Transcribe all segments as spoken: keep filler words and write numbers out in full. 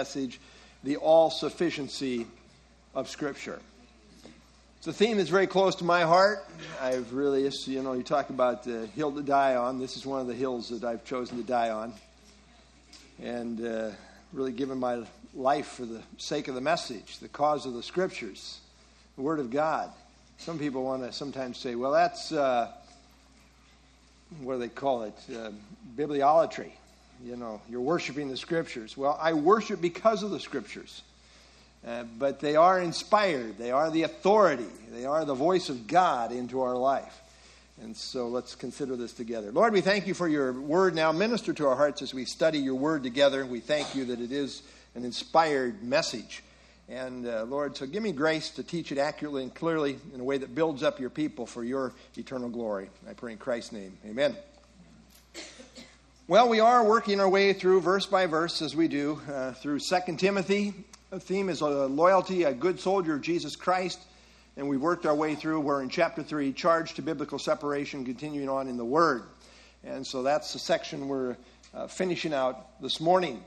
message, the all-sufficiency of Scripture. It's a theme that's very close to my heart. I've really, you know, you talk about the hill to die on. This is one of the hills that I've chosen to die on. And uh, really given my life for the sake of the message, the cause of the Scriptures, the Word of God. Some people want to sometimes say, well, that's, uh, what do they call it, uh, bibliolatry. You know, you're worshiping the Scriptures. Well, I worship because of the Scriptures. Uh, but they are inspired. They are the authority. They are the voice of God into our life. And so let's consider this together. Lord, we thank you for your word. Now minister to our hearts as we study your word together. We thank you that it is an inspired message. And uh, Lord, so give me grace to teach it accurately and clearly in a way that builds up your people for your eternal glory. I pray in Christ's name. Amen. Well, we are working our way through verse by verse as we do uh, through Second Timothy. The theme is a loyalty, a good soldier of Jesus Christ. And we worked our way through. We're in chapter three, charge to biblical separation, continuing on in the Word. And so that's the section we're uh, finishing out this morning.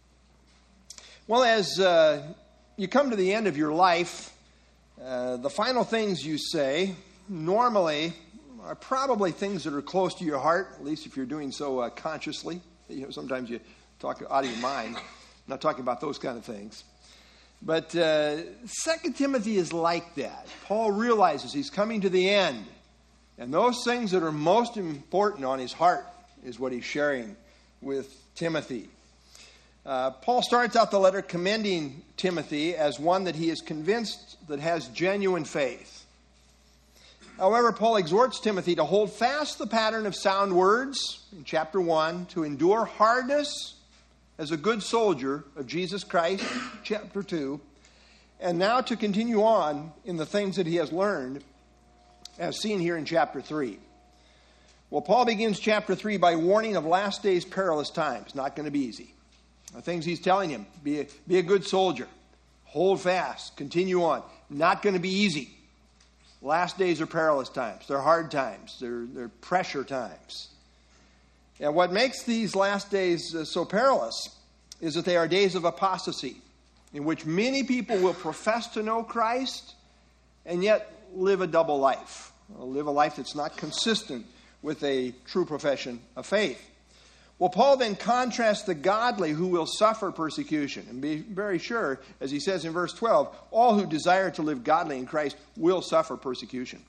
Well, as uh, you come to the end of your life, uh, the final things you say normally are probably things that are close to your heart, at least if you're doing so uh, consciously. You know, sometimes you talk out of your mind. I'm not talking about those kind of things. But uh, Second Timothy is like that. Paul realizes he's coming to the end. And those things that are most important on his heart is what he's sharing with Timothy. Uh, Paul starts out the letter commending Timothy as one that he is convinced that has genuine faith. However, Paul exhorts Timothy to hold fast the pattern of sound words in chapter one, to endure hardness as a good soldier of Jesus Christ, chapter two, and now to continue on in the things that he has learned, as seen here in chapter three. Well, Paul begins chapter three by warning of last days perilous times. Not going to be easy. The things he's telling him, be a, be a good soldier, hold fast, continue on. Not going to be easy. Last days are perilous times. They're hard times. They're, they're pressure times. And what makes these last days uh, so perilous is that they are days of apostasy, in which many people will profess to know Christ and yet live a double life, live a life that's not consistent with a true profession of faith. Well, Paul then contrasts the godly who will suffer persecution. And be very sure, as he says in verse twelve, all who desire to live godly in Christ will suffer persecution.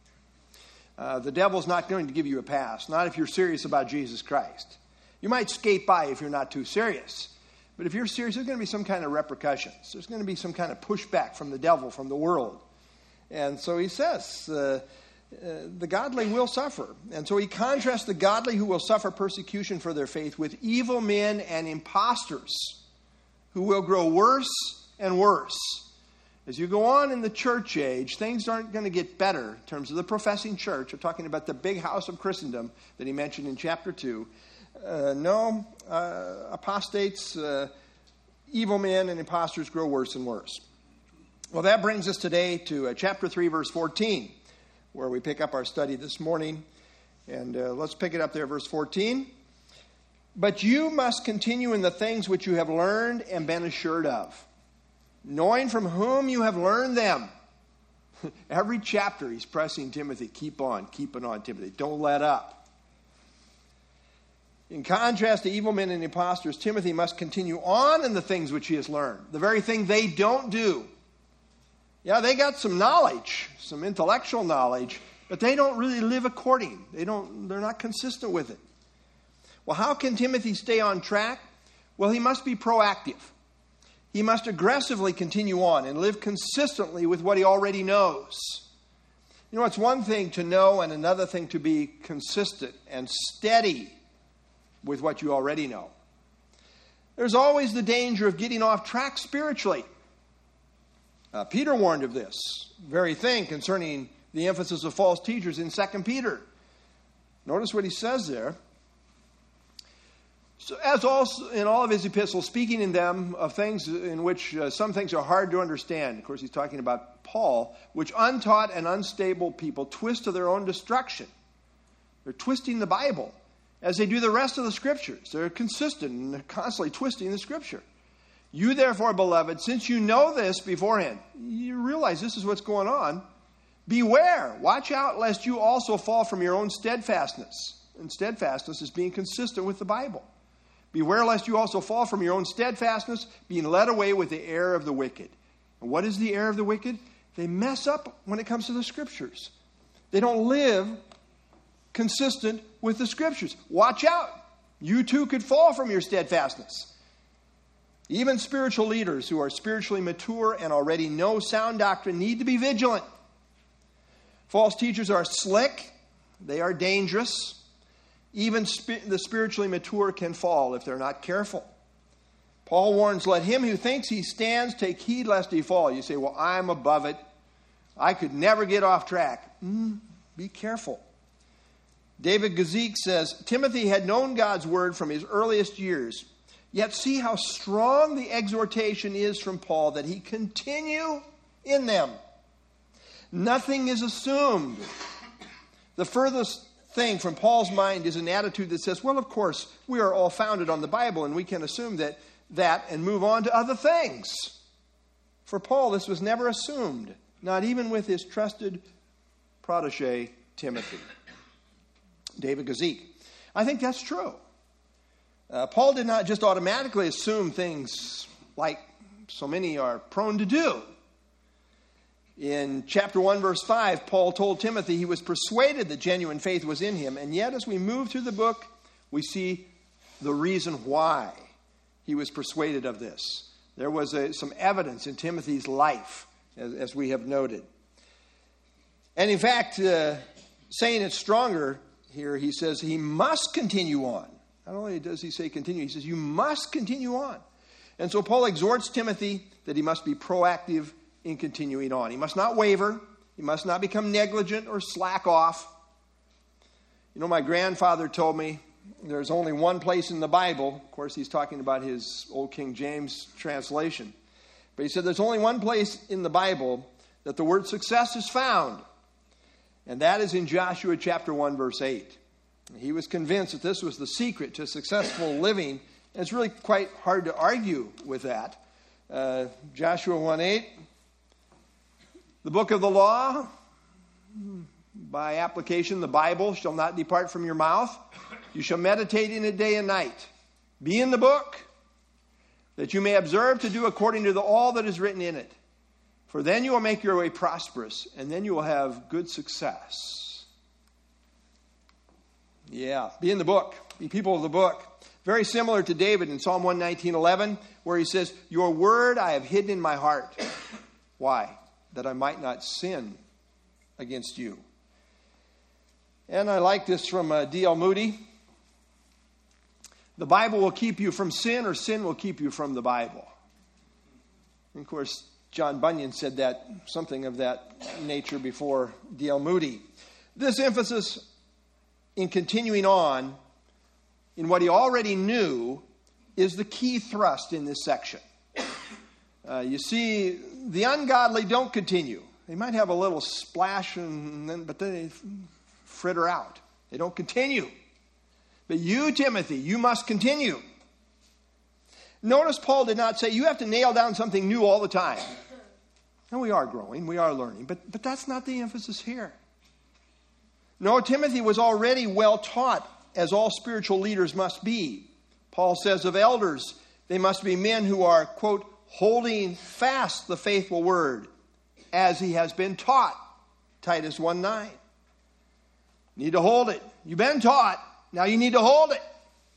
Uh, the devil's not going to give you a pass, not if you're serious about Jesus Christ. You might skate by if you're not too serious. But if you're serious, there's going to be some kind of repercussions. There's going to be some kind of pushback from the devil, from the world. And so he says, uh, uh, the godly will suffer. And so he contrasts the godly who will suffer persecution for their faith with evil men and impostors who will grow worse and worse. As you go on in the church age, things aren't going to get better in terms of the professing church. We're talking about the big house of Christendom that he mentioned in chapter two. Uh, no, uh, apostates, uh, evil men, and impostors grow worse and worse. Well, that brings us today to uh, chapter three, verse fourteen, where we pick up our study this morning. And uh, let's pick it up there, verse fourteen. But you must continue in the things which you have learned and been assured of, knowing from whom you have learned them. Every chapter he's pressing Timothy, keep on, keep it on, Timothy. Don't let up. In contrast to evil men and impostors, Timothy must continue on in the things which he has learned, the very thing they don't do. Yeah, they got some knowledge, some intellectual knowledge, but they don't really live according. They don't, they're not consistent with it. Well, how can Timothy stay on track? Well, he must be proactive. He must aggressively continue on and live consistently with what he already knows. You know, it's one thing to know and another thing to be consistent and steady with what you already know. There's always the danger of getting off track spiritually. Uh, Peter warned of this very thing concerning the emphasis of false teachers in Second Peter. Notice what he says there. So as also in all of his epistles, speaking in them of things in which uh, some things are hard to understand. Of course, he's talking about Paul, which untaught and unstable people twist to their own destruction. They're twisting the Bible as they do the rest of the Scriptures. They're consistent and they're constantly twisting the Scripture. You therefore, beloved, since you know this beforehand, you realize this is what's going on, beware, watch out lest you also fall from your own steadfastness. And steadfastness is being consistent with the Bible. Beware lest you also fall from your own steadfastness, being led away with the error of the wicked. And what is the error of the wicked? They mess up when it comes to the Scriptures. They don't live consistent with the Scriptures. Watch out. You too could fall from your steadfastness. Even spiritual leaders who are spiritually mature and already know sound doctrine need to be vigilant. False teachers are slick. They are dangerous. Even sp- the spiritually mature can fall if they're not careful. Paul warns, let him who thinks he stands take heed lest he fall. You say, well, I'm above it. I could never get off track. Mm, be careful. David Gazik says, Timothy had known God's word from his earliest years. Yet see how strong the exhortation is from Paul that he continue in them. Nothing is assumed. The furthest thing from Paul's mind is an attitude that says, well, of course, we are all founded on the Bible and we can assume that, that and move on to other things. For Paul, this was never assumed, not even with his trusted protege, Timothy. David Gazik. I think that's true. Uh, Paul did not just automatically assume things like so many are prone to do. In chapter one, verse five, Paul told Timothy he was persuaded that genuine faith was in him. And yet, as we move through the book, we see the reason why he was persuaded of this. There was a, some evidence in Timothy's life, as, as we have noted. And in fact, uh, saying it stronger here, he says he must continue on. Not only does he say continue, he says you must continue on. And so Paul exhorts Timothy that he must be proactive in continuing on. He must not waver. He must not become negligent or slack off. You know, my grandfather told me there's only one place in the Bible. Of course, he's talking about his old King James translation. But he said there's only one place in the Bible that the word success is found. And that is in Joshua chapter one, verse eight. He was convinced that this was the secret to successful living. And it's really quite hard to argue with that. Uh, Joshua one eight. The book of the law, by application, the Bible, shall not depart from your mouth. You shall meditate in it day and night. Be in the book, that you may observe to do according to the, all that is written in it. For then you will make your way prosperous, and then you will have good success. Yeah, be in the book. Be people of the book. Very similar to David in Psalm one nineteen eleven, where he says, your word I have hidden in my heart. Why? That I might not sin against you. And I like this from uh, D L Moody. The Bible will keep you from sin, or sin will keep you from the Bible. And of course, John Bunyan said that, something of that nature before D L Moody. This emphasis in continuing on in what he already knew is the key thrust in this section. Uh, you see, the ungodly don't continue. They might have a little splash, and then, but then they fritter out. They don't continue. But you, Timothy, you must continue. Notice Paul did not say you have to nail down something new all the time. And we are growing, we are learning, but, but that's not the emphasis here. No, Timothy was already well taught, as all spiritual leaders must be. Paul says of elders, they must be men who are, quote, holding fast the faithful word as he has been taught. Titus one nine. Need to hold it. You've been taught. Now you need to hold it.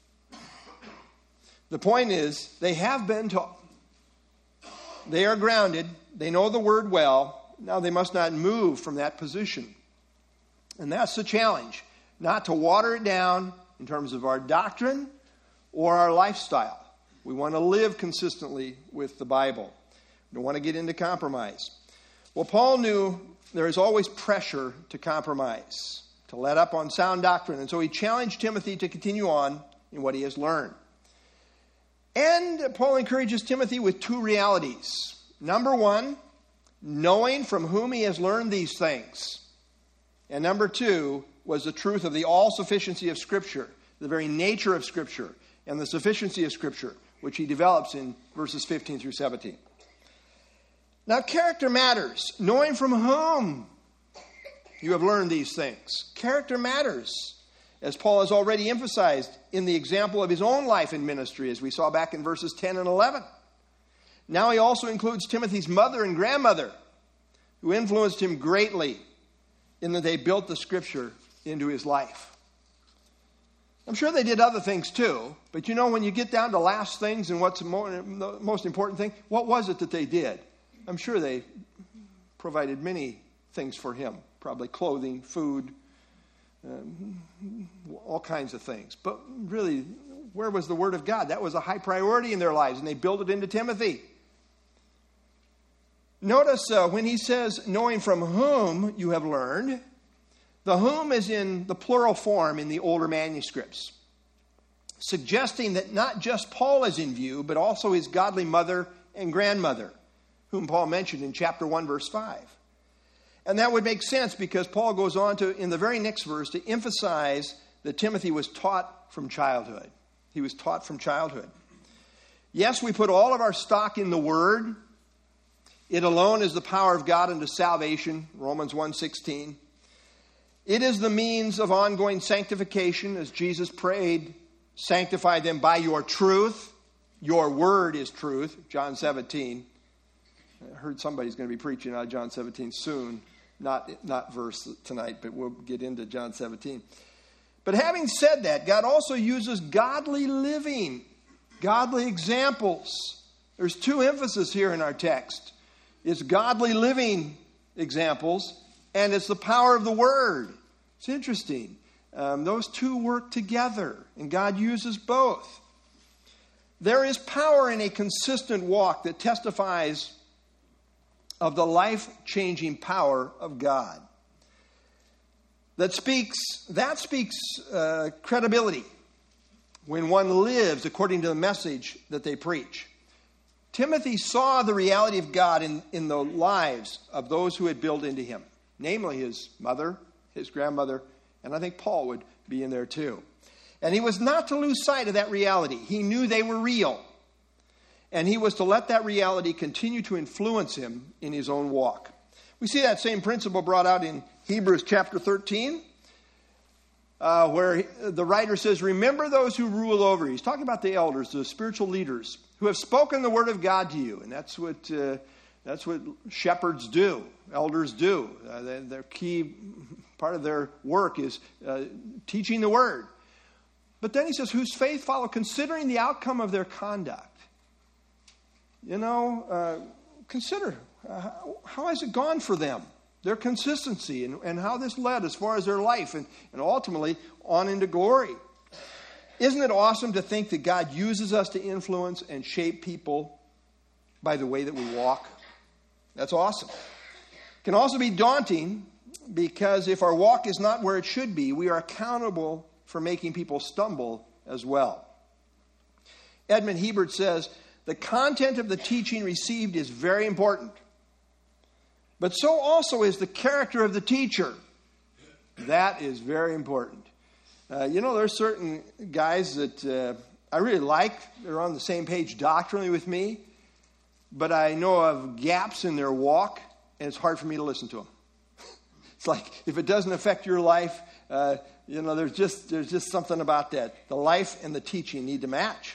The point is, they have been taught. They are grounded. They know the word well. Now they must not move from that position. And that's the challenge. Not to water it down in terms of our doctrine or our lifestyle. We want to live consistently with the Bible. We don't want to get into compromise. Well, Paul knew there is always pressure to compromise, to let up on sound doctrine. And so he challenged Timothy to continue on in what he has learned. And Paul encourages Timothy with two realities. Number one, knowing from whom he has learned these things. And number two was the truth of the all-sufficiency of Scripture, the very nature of Scripture, and the sufficiency of Scripture, which he develops in verses fifteen through seventeen. Now, character matters. Knowing from whom you have learned these things. Character matters, as Paul has already emphasized in the example of his own life and ministry, as we saw back in verses ten and eleven. Now he also includes Timothy's mother and grandmother, who influenced him greatly in that they built the Scripture into his life. I'm sure they did other things too, but you know, when you get down to last things and what's the most important thing, what was it that they did? I'm sure they provided many things for him, probably clothing, food, um, all kinds of things. But really, where was the Word of God? That was a high priority in their lives, and they built it into Timothy. Notice uh, when he says, knowing from whom you have learned, the whom is in the plural form in the older manuscripts, suggesting that not just Paul is in view, but also his godly mother and grandmother, whom Paul mentioned in chapter one, verse five. And that would make sense because Paul goes on to, in the very next verse, to emphasize that Timothy was taught from childhood. He was taught from childhood. Yes, we put all of our stock in the Word. It alone is the power of God unto salvation, Romans one sixteen. It is the means of ongoing sanctification, as Jesus prayed, sanctify them by your truth. Your word is truth, John seventeen. I heard somebody's going to be preaching out of John seventeen soon. Not, not verse tonight, but we'll get into John seventeen. But having said that, God also uses godly living, godly examples. There's two emphases here in our text. It's godly living examples, and it's the power of the Word. It's interesting. Um, those two work together, and God uses both. There is power in a consistent walk that testifies of the life-changing power of God. That speaks, that speaks uh, credibility when one lives according to the message that they preach. Timothy saw the reality of God in, in the lives of those who had built into him, namely his mother, his grandmother, and I think Paul would be in there too. And he was not to lose sight of that reality. He knew they were real. And he was to let that reality continue to influence him in his own walk. We see that same principle brought out in Hebrews chapter thirteen, uh, where the writer says, remember those who rule over you. He's talking about the elders, the spiritual leaders, who have spoken the word of God to you. And that's what uh, that's what shepherds do, elders do. Uh, they, their key part of their work is uh, teaching the word. But then he says, whose faith follow, considering the outcome of their conduct. You know, uh, consider uh, how, how has it gone for them, their consistency, and, and how this led as far as their life, and, and ultimately on into glory. Isn't it awesome to think that God uses us to influence and shape people by the way that we walk? That's awesome. It can also be daunting because if our walk is not where it should be, we are accountable for making people stumble as well. Edmund Hebert says, the content of the teaching received is very important, but so also is the character of the teacher. That is very important. Uh, you know, there are certain guys that uh, I really like. They're on the same page doctrinally with me, but I know of gaps in their walk, and it's hard for me to listen to them. It's like, if it doesn't affect your life, uh, you know, there's just there's just something about that. The life and the teaching need to match.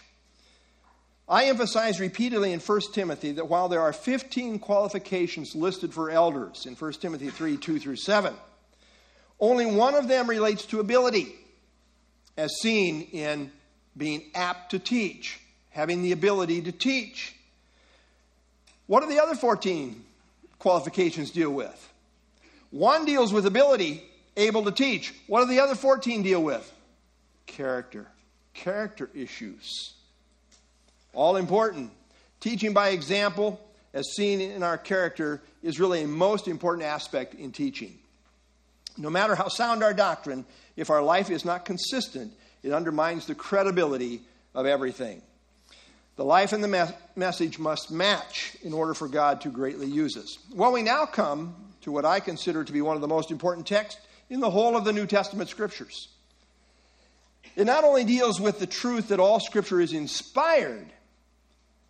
I emphasize repeatedly in First Timothy that while there are fifteen qualifications listed for elders in First Timothy three, two through seven, only one of them relates to ability, as seen in being apt to teach, having the ability to teach. What do the other fourteen qualifications deal with? One deals with ability, able to teach. What do the other fourteen deal with? Character. Character issues. All important. Teaching by example, as seen in our character, is really a most important aspect in teaching. No matter how sound our doctrine, if our life is not consistent, it undermines the credibility of everything. The life and the me- message must match in order for God to greatly use us. Well, we now come to what I consider to be one of the most important texts in the whole of the New Testament Scriptures. It not only deals with the truth that all Scripture is inspired,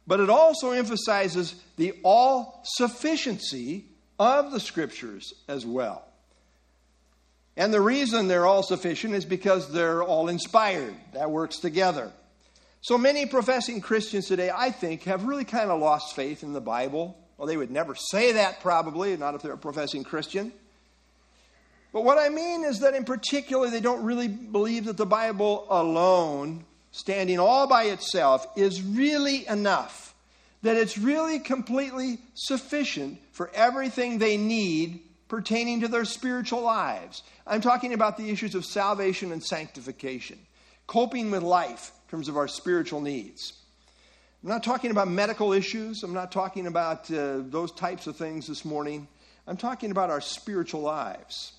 but it also emphasizes the all-sufficiency of the Scriptures as well. And the reason they're all sufficient is because they're all inspired. That works together. So many professing Christians today, I think, have really kind of lost faith in the Bible. Well, they would never say that probably, not if they're a professing Christian. But what I mean is that in particular, they don't really believe that the Bible alone, standing all by itself, is really enough. That it's really completely sufficient for everything they need pertaining to their spiritual lives. I'm talking about the issues of salvation and sanctification, coping with life in terms of our spiritual needs. I'm not talking about medical issues. I'm not talking about uh, those types of things this morning. I'm talking about our spiritual lives.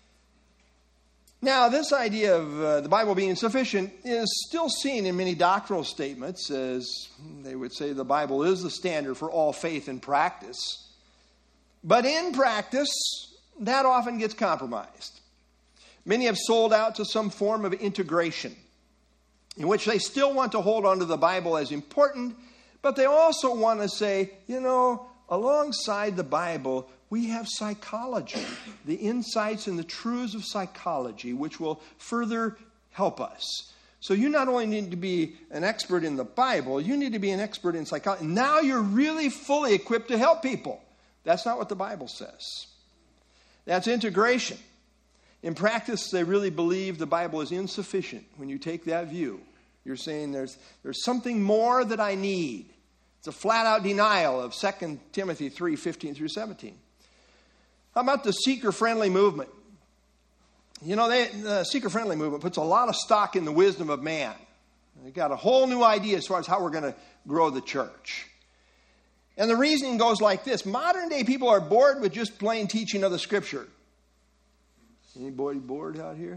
Now, this idea of uh, the Bible being sufficient is still seen in many doctrinal statements, as they would say the Bible is the standard for all faith and practice. But in practice, that often gets compromised. Many have sold out to some form of integration, in which they still want to hold on to the Bible as important, but they also want to say, you know, alongside the Bible, we have psychology, the insights and the truths of psychology, which will further help us. So you not only need to be an expert in the Bible, you need to be an expert in psychology. Now you're really fully equipped to help people. That's not what the Bible says. That's integration. In practice, they really believe the Bible is insufficient. When you take that view, you're saying there's, there's something more that I need. It's a flat-out denial of Second Timothy three, fifteen through seventeen. How about the seeker-friendly movement? You know, they, the seeker-friendly movement puts a lot of stock in the wisdom of man. They've got a whole new idea as far as how we're going to grow the church. And the reasoning goes like this. Modern-day people are bored with just plain teaching of the Scripture. Anybody bored out here?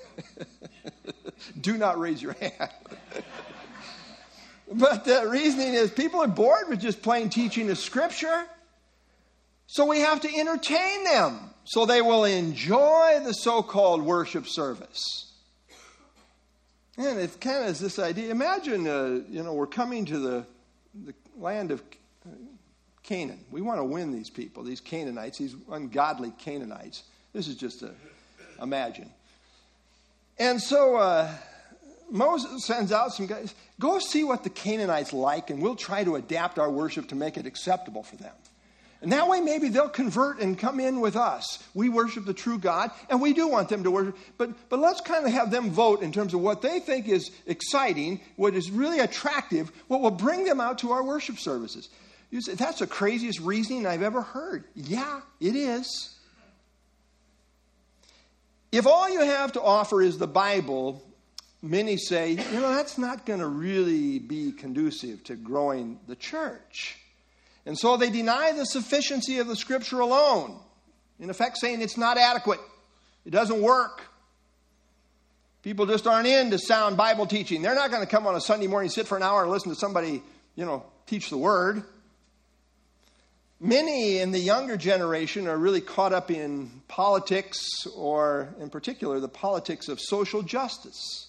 Do not raise your hand. But the reasoning is people are bored with just plain teaching of Scripture. So we have to entertain them so they will enjoy the so-called worship service. And it kind of is this idea. Imagine, uh, you know, we're coming to the, the land of Canaan. We want to win these people, these Canaanites, these ungodly Canaanites. This is just a imagine. And so uh, Moses sends out some guys, go see what the Canaanites like, and we'll try to adapt our worship to make it acceptable for them. And that way maybe they'll convert and come in with us. We worship the true God, and we do want them to worship. But, but let's kind of have them vote in terms of what they think is exciting, what is really attractive, what will bring them out to our worship services. You say, that's the craziest reasoning I've ever heard. Yeah, it is. If all you have to offer is the Bible, many say, you know, that's not going to really be conducive to growing the church. And so they deny the sufficiency of the Scripture alone. In effect, saying it's not adequate. It doesn't work. People just aren't into sound Bible teaching. They're not going to come on a Sunday morning, sit for an hour and listen to somebody, you know, teach the Word. Many in the younger generation are really caught up in politics, or in particular, the politics of social justice.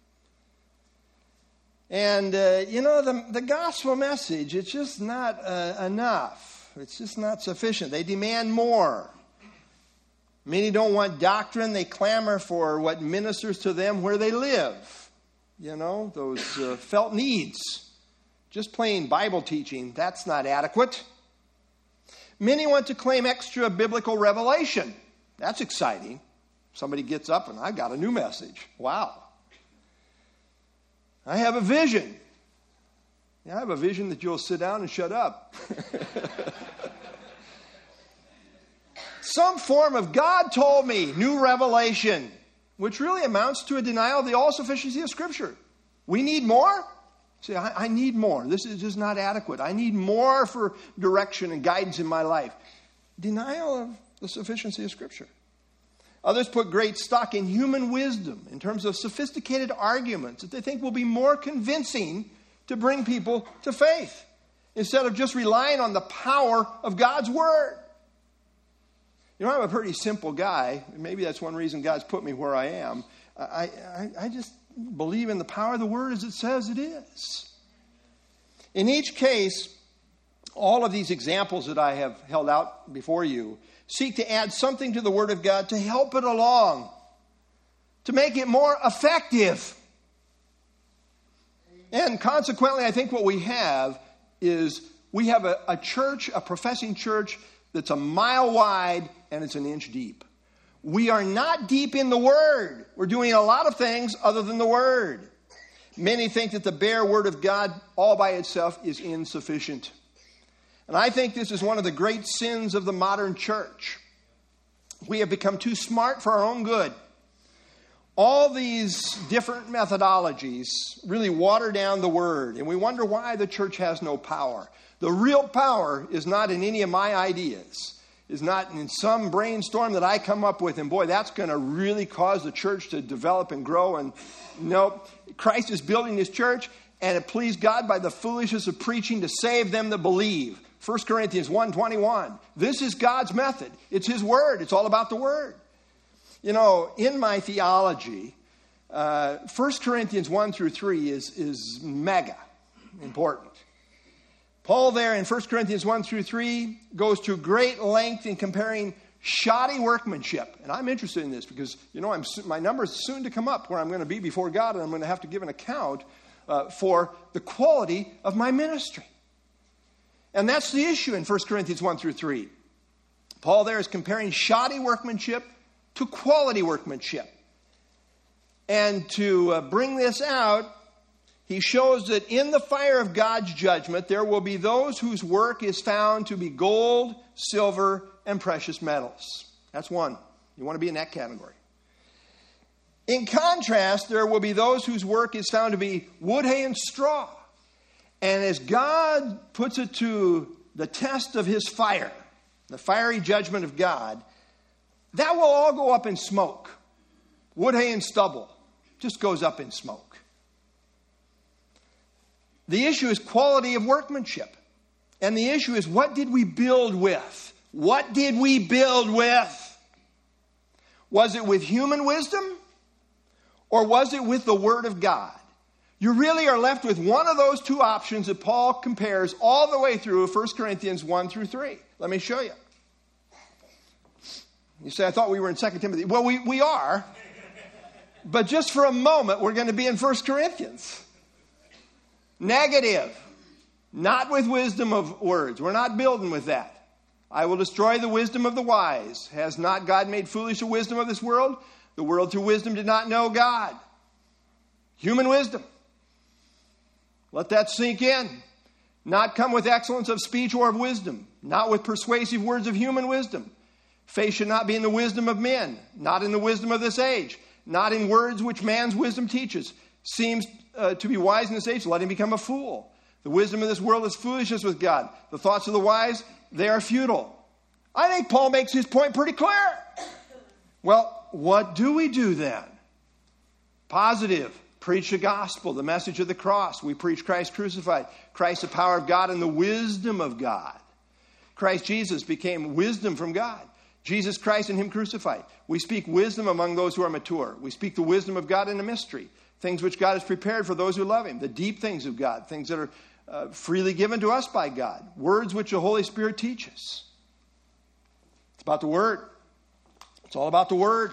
And, uh, you know, the, the gospel message, it's just not uh, enough. It's just not sufficient. They demand more. Many don't want doctrine. They clamor for what ministers to them where they live. You know, those uh, felt needs. Just plain Bible teaching, that's not adequate. Many want to claim extra biblical revelation. That's exciting. Somebody gets up and I've got a new message. Wow. I have a vision. Yeah, I have a vision that you'll sit down and shut up. Some form of God told me, new revelation, which really amounts to a denial of the all-sufficiency of Scripture. We need more? See, I, I need more. This is just not adequate. I need more for direction and guidance in my life. Denial of the sufficiency of Scripture. Others put great stock in human wisdom in terms of sophisticated arguments that they think will be more convincing to bring people to faith, instead of just relying on the power of God's Word. You know, I'm a pretty simple guy. Maybe that's one reason God's put me where I am. I, I, I just believe in the power of the Word as it says it is. In each case, all of these examples that I have held out before you seek to add something to the Word of God to help it along, to make it more effective. And consequently, I think what we have is we have a, a church, a professing church, that's a mile wide and it's an inch deep. We are not deep in the Word. We're doing a lot of things other than the Word. Many think that the bare Word of God all by itself is insufficient. And I think this is one of the great sins of the modern church. We have become too smart for our own good. All these different methodologies really water down the Word, and we wonder why the church has no power. The real power is not in any of my ideas. Is not in some brainstorm that I come up with, and boy, that's going to really cause the church to develop and grow. And no, Christ is building his church, and it pleased God by the foolishness of preaching to save them that believe. First Corinthians one twenty-one. This is God's method. It's his word. It's all about the word. You know, in my theology, uh, First Corinthians one through three is, is mega important. Paul there in First Corinthians one through three goes to great length in comparing shoddy workmanship. And I'm interested in this because, you know, I'm, my number is soon to come up where I'm going to be before God, and I'm going to have to give an account uh, for the quality of my ministry. And that's the issue in First Corinthians one through three. Paul there is comparing shoddy workmanship to quality workmanship. And to uh, bring this out, he shows that in the fire of God's judgment, there will be those whose work is found to be gold, silver, and precious metals. That's one. You want to be in that category. In contrast, there will be those whose work is found to be wood, hay, and straw. And as God puts it to the test of his fire, the fiery judgment of God, that will all go up in smoke. Wood, hay, and stubble just goes up in smoke. The issue is quality of workmanship. And the issue is, what did we build with? What did we build with? Was it with human wisdom? Or was it with the Word of God? You really are left with one of those two options that Paul compares all the way through First Corinthians one through three. Let me show you. You say, I thought we were in Second Timothy. Well, we, we are. But just for a moment, we're going to be in First Corinthians. Negative. Not with wisdom of words. We're not building with that. I will destroy the wisdom of the wise. Has not God made foolish the wisdom of this world? The world through wisdom did not know God. Human wisdom. Let that sink in. Not come with excellence of speech or of wisdom. Not with persuasive words of human wisdom. Faith should not be in the wisdom of men. Not in the wisdom of this age. Not in words which man's wisdom teaches. Seems uh, to be wise in this age. Let him become a fool. The wisdom of this world is foolishness with God. The thoughts of the wise, they are futile. I think Paul makes his point pretty clear. Well, what do we do then? Positive. Preach the gospel, the message of the cross. We preach Christ crucified. Christ, the power of God and the wisdom of God. Christ Jesus became wisdom from God. Jesus Christ and him crucified. We speak wisdom among those who are mature. We speak the wisdom of God in a mystery. Things which God has prepared for those who love him. The deep things of God. Things that are uh, freely given to us by God. Words which the Holy Spirit teaches. It's about the Word. It's all about the Word.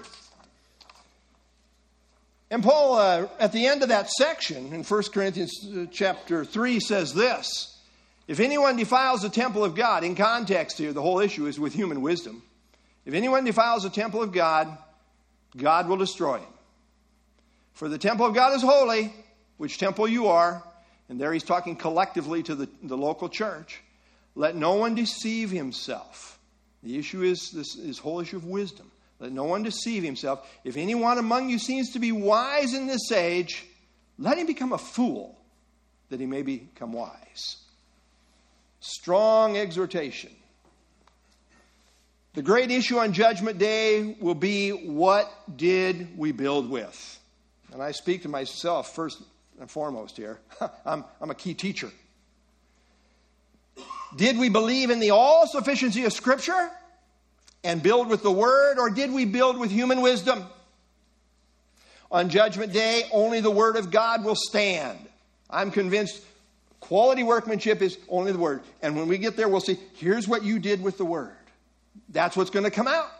And Paul, uh, at the end of that section, in First Corinthians chapter three, says this. If anyone defiles the temple of God, in context here, the whole issue is with human wisdom. If anyone defiles the temple of God, God will destroy him. For the temple of God is holy, which temple you are. And there he's talking collectively to the, the local church. Let no one deceive himself. The issue is this is whole issue of wisdom. Let no one deceive himself. If anyone among you seems to be wise in this age, let him become a fool, that he may become wise. Strong exhortation. The great issue on Judgment Day will be, what did we build with? And I speak to myself first and foremost here. I'm, I'm a key teacher. Did we believe in the all-sufficiency of Scripture and build with the Word, or did we build with human wisdom? On Judgment Day, only the Word of God will stand. I'm convinced Quality workmanship is only the Word. And when we get there, we'll see, here's what you did with the Word. That's what's going to come out.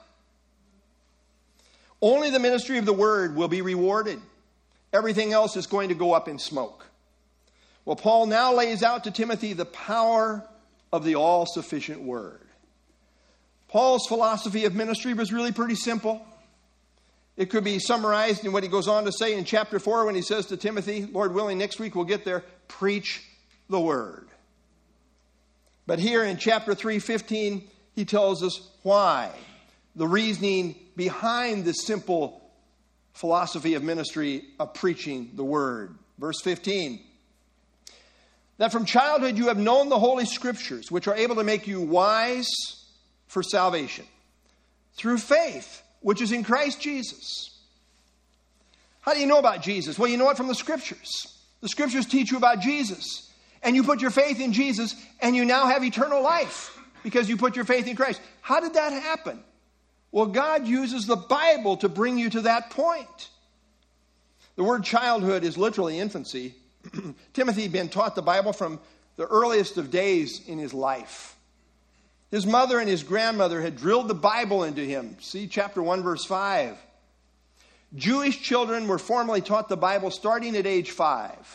Only the ministry of the Word will be rewarded. Everything else is going to go up in smoke. Well, Paul now lays out to Timothy the power of the all-sufficient Word. Paul's philosophy of ministry was really pretty simple. It could be summarized in what he goes on to say in chapter four when he says to Timothy, Lord willing, next week we'll get there, preach the Word. But here in chapter three fifteen, he tells us why. The reasoning behind this simple philosophy of ministry of preaching the Word. Verse fifteen. That from childhood you have known the Holy Scriptures, which are able to make you wise for salvation, through faith, which is in Christ Jesus. How do you know about Jesus? Well, you know it from the Scriptures. The Scriptures teach you about Jesus. And you put your faith in Jesus, and you now have eternal life because you put your faith in Christ. How did that happen? Well, God uses the Bible to bring you to that point. The word childhood is literally infancy. Timothy had been taught the Bible from the earliest of days in his life. His mother and his grandmother had drilled the Bible into him. See chapter one, verse five. Jewish children were formally taught the Bible starting at age five.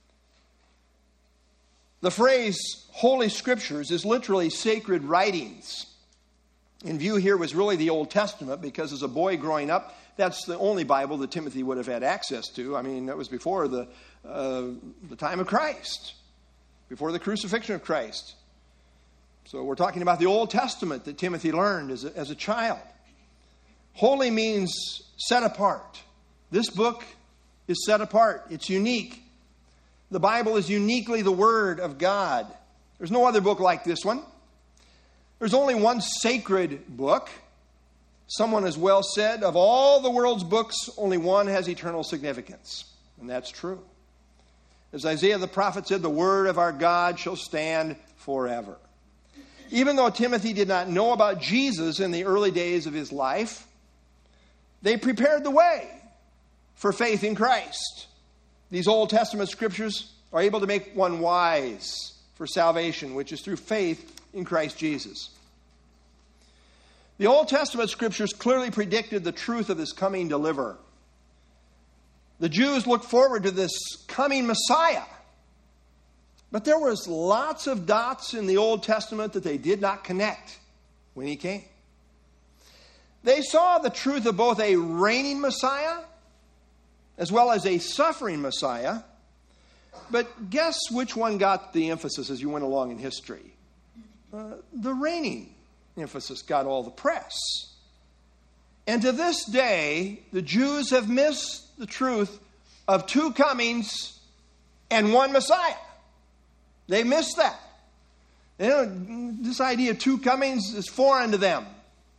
The phrase Holy Scriptures is literally sacred writings. In view here was really the Old Testament, because as a boy growing up, that's the only Bible that Timothy would have had access to. I mean, that was before the, uh, the time of Christ, before the crucifixion of Christ. So we're talking about the Old Testament that Timothy learned as a, as a child. Holy means set apart. This book is set apart. It's unique. The Bible is uniquely the Word of God. There's no other book like this one. There's only one sacred book. Someone has well said, of all the world's books, only one has eternal significance. And that's true. As Isaiah the prophet said, the word of our God shall stand forever. Even though Timothy did not know about Jesus in the early days of his life, they prepared the way for faith in Christ. These Old Testament scriptures are able to make one wise for salvation, which is through faith in Christ Jesus. The Old Testament scriptures clearly predicted the truth of this coming deliverer. The Jews looked forward to this coming Messiah. But there was lots of dots in the Old Testament that they did not connect when he came. They saw the truth of both a reigning Messiah as well as a suffering Messiah. But guess which one got the emphasis as you went along in history? Uh, the reigning emphasis got all the press. And to this day, the Jews have missed the truth of two comings and one Messiah. They missed that. You know, this idea of two comings is foreign to them.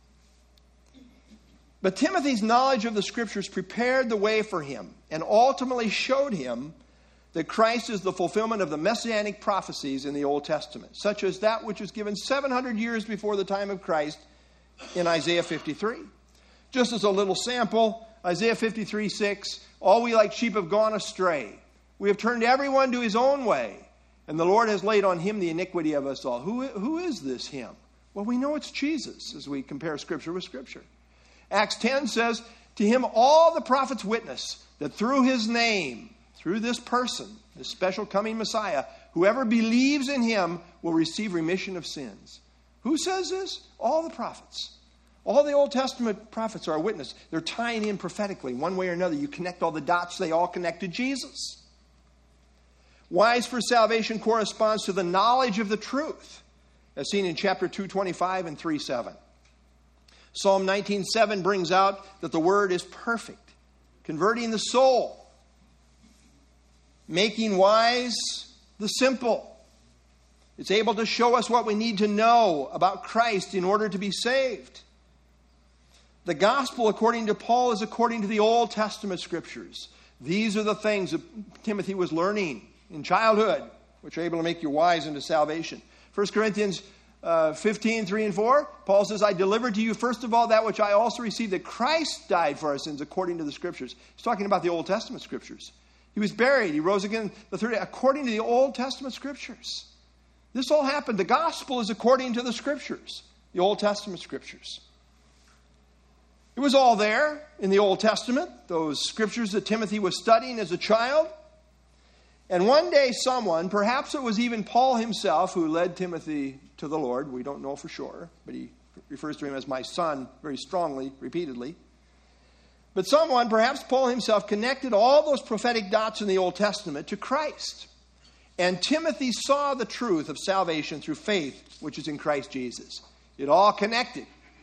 But Timothy's knowledge of the Scriptures prepared the way for him and ultimately showed him that Christ is the fulfillment of the messianic prophecies in the Old Testament, such as that which was given seven hundred years before the time of Christ in Isaiah fifty-three. Just as a little sample, Isaiah fifty-three six, all we like sheep have gone astray. We have turned everyone to his own way, and the Lord has laid on him the iniquity of us all. Who, who is this him? Well, we know it's Jesus as we compare Scripture with Scripture. Acts ten says, to him all the prophets witness that through his name, through this person, this special coming Messiah, whoever believes in him will receive remission of sins. Who says this? All the prophets. All the Old Testament prophets are a witness. They're tying in prophetically, one way or another. You connect all the dots, they all connect to Jesus. Wise for salvation corresponds to the knowledge of the truth, as seen in chapter two twenty-five and three seven. Psalm nineteen seven brings out that the word is perfect, converting the soul, making wise the simple. It's able to show us what we need to know about Christ in order to be saved. The gospel, according to Paul, is according to the Old Testament scriptures. These are the things that Timothy was learning in childhood, which are able to make you wise into salvation. First Corinthians uh, fifteen, three and four, Paul says, I delivered to you first of all that which I also received, that Christ died for our sins according to the scriptures. He's talking about the Old Testament scriptures. He He was buried. He rose again the third day, according to the Old Testament Scriptures. This all happened. The gospel is according to the Scriptures, the Old Testament Scriptures. It was all there in the Old Testament, those Scriptures that Timothy was studying as a child. And one day someone, perhaps it was even Paul himself who led Timothy to the Lord. We don't know for sure, but he refers to him as my son very strongly, repeatedly. But someone, perhaps Paul himself, connected all those prophetic dots in the Old Testament to Christ. And Timothy saw the truth of salvation through faith, which is in Christ Jesus. It all connected.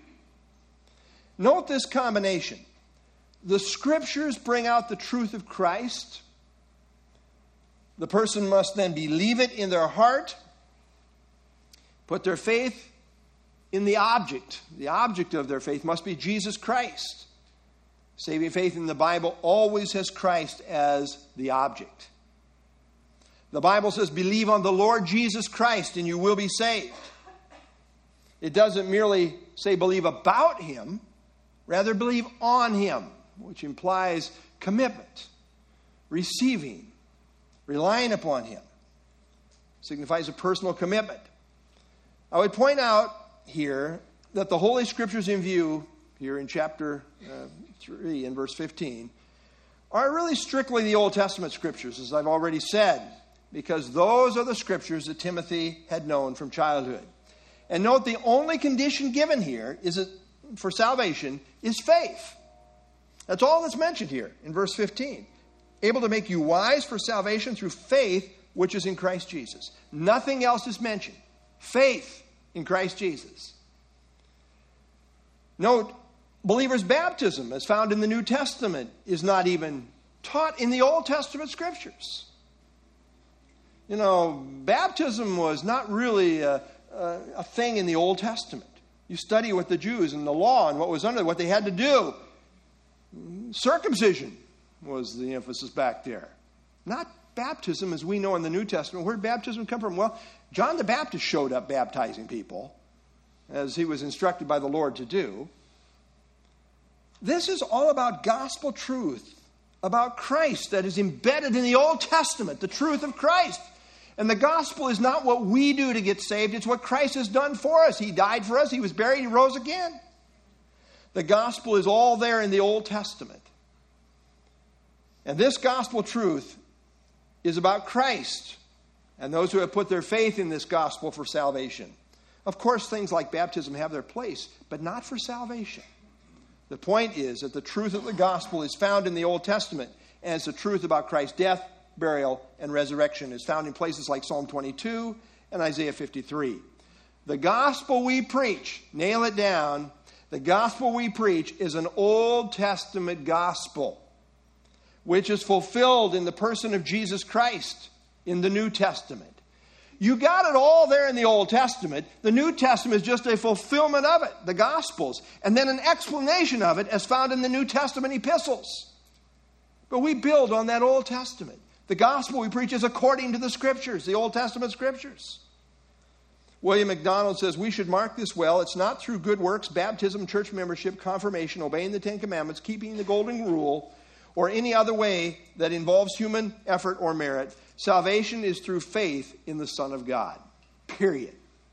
Note this combination. The Scriptures bring out the truth of Christ. The person must then believe it in their heart, put their faith in the object. The object of their faith must be Jesus Christ. Saving faith in the Bible always has Christ as the object. The Bible says, believe on the Lord Jesus Christ and you will be saved. It doesn't merely say believe about Him, rather believe on Him, which implies commitment, receiving, relying upon Him. Signifies a personal commitment. I would point out here that the Holy Scriptures in view, here in chapter uh, three and verse fifteen, are really strictly the Old Testament Scriptures, as I've already said, because those are the Scriptures that Timothy had known from childhood. And note, the only condition given here is that for salvation is faith. That's all that's mentioned here in verse fifteen. Able to make you wise for salvation through faith, which is in Christ Jesus. Nothing else is mentioned. Faith in Christ Jesus. Note, believers' baptism, as found in the New Testament, is not even taught in the Old Testament Scriptures. You know, baptism was not really a, a, a thing in the Old Testament. You study with the Jews and the law and what was under, what they had to do. Circumcision was the emphasis back there. Not baptism as we know in the New Testament. Where did baptism come from? Well, John the Baptist showed up baptizing people, as he was instructed by the Lord to do. This is all about gospel truth, about Christ that is embedded in the Old Testament, the truth of Christ. And the gospel is not what we do to get saved, it's what Christ has done for us. He died for us, He was buried, He rose again. The gospel is all there in the Old Testament. And this gospel truth is about Christ and those who have put their faith in this gospel for salvation. Of course, things like baptism have their place, but not for salvation. The point is that the truth of the gospel is found in the Old Testament, and it's the truth about Christ's death, burial, and resurrection is found in places like Psalm twenty-two and Isaiah fifty-three. The gospel we preach, nail it down, the gospel we preach is an Old Testament gospel, which is fulfilled in the person of Jesus Christ in the New Testament. You got it all there in the Old Testament. The New Testament is just a fulfillment of it, the Gospels, and then an explanation of it as found in the New Testament epistles. But we build on that Old Testament. The gospel we preach is according to the Scriptures, the Old Testament Scriptures. William MacDonald says, we should mark this well. It's not through good works, baptism, church membership, confirmation, obeying the Ten Commandments, keeping the golden rule, or any other way that involves human effort or merit. Salvation is through faith in the Son of God. Period.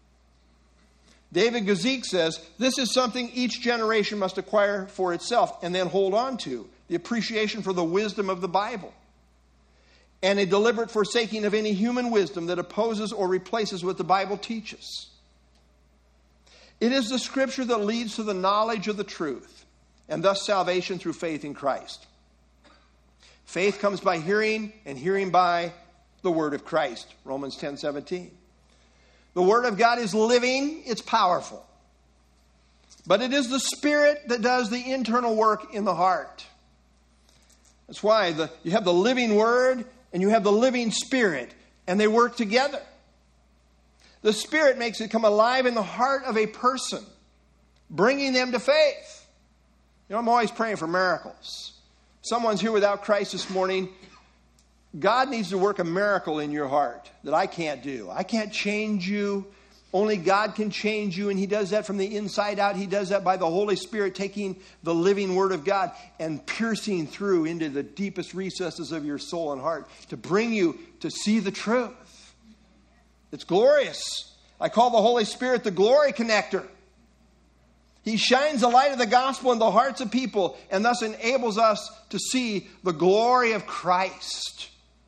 David Guzik says, this is something each generation must acquire for itself and then hold on to. The appreciation for the wisdom of the Bible. And a deliberate forsaking of any human wisdom that opposes or replaces what the Bible teaches. It is the Scripture that leads to the knowledge of the truth, and thus salvation through faith in Christ. Faith comes by hearing, and hearing by the Word of Christ. Romans ten seventeen. The Word of God is living, it's powerful. But it is the Spirit that does the internal work in the heart. That's why the, you have the living Word and you have the living Spirit, and they work together. The Spirit makes it come alive in the heart of a person, bringing them to faith. You know, I'm always praying for miracles. Someone's here without Christ this morning. God needs to work a miracle in your heart that I can't do. I can't change you. Only God can change you, and He does that from the inside out. He does that by the Holy Spirit taking the living Word of God and piercing through into the deepest recesses of your soul and heart to bring you to see the truth. It's glorious. I call the Holy Spirit the glory connector. He shines the light of the gospel in the hearts of people and thus enables us to see the glory of Christ,